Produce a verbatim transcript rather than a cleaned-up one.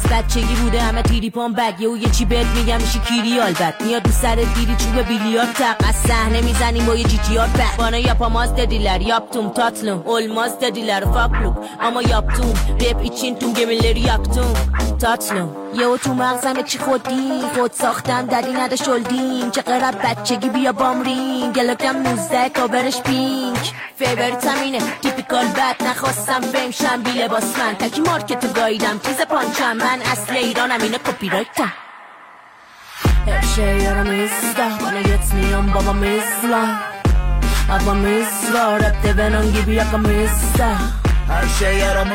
بچگی بوده همه تیری پام بگ یه و یه چی بهت میگم میشی کیری البته میاد دو سرت گیری چوب بیلیارد تق از صحنه میزنیم با یه جی تی آر بک bana yapamaz dediler yaptım tatlım olmaz dediler fakluk ama yaptım rap için tüm gemileri yaktım tatlım یهو تو مغزم چی خودی خود ساختم دلی نده شلدیم چقدر بچگی بیا بامرین گلکم نوزده کابرش پینک فیورت همینه تیپیکال بد نخواستم بمشم بی لباس من تکی مارکتو گاییدم تیز پانچم من اصل ایرانم اینه کپی رایتم Her şey yaramızda bana yetmiyor babamızla Ablamız var hep de ben on gibi yakamızda Her şey yaramızda